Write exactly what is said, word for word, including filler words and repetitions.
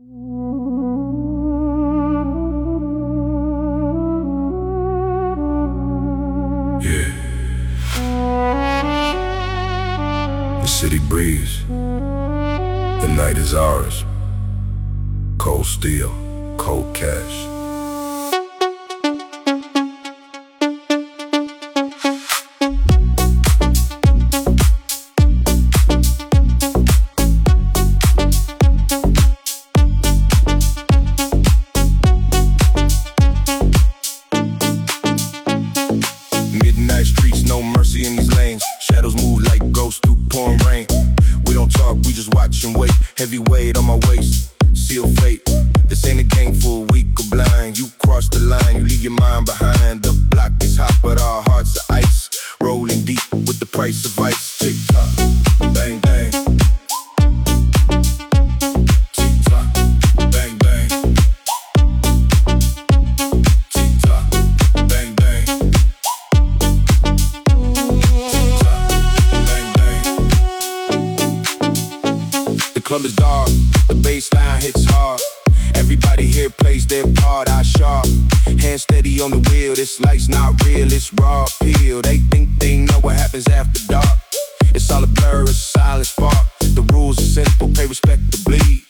Yeah. The city breathes. The night is ours. Cold steel, cold cash. Midnight streets, no mercy in these lanes. Shadows move like ghosts through pouring rain. We don't talk, we just watch and wait. Heavy weight on my waist, seal fate. This ain't a game for weak or blind. You cross the line, you leave your mind behind. The block is hot, but our hearts are ice. Rolling deep with the price of ice. Tick tock, bang bang. Tick tock, bang bang. Tick tock, bang bang. The club is dark, the bass line hits hard. Everybody here plays their part, I sharp. Hand steady on the wheel, this life's not real, it's raw appeal. They think they know what happens after dark. It's all a blur, a silent spark. The rules are simple, pay respect to bleed.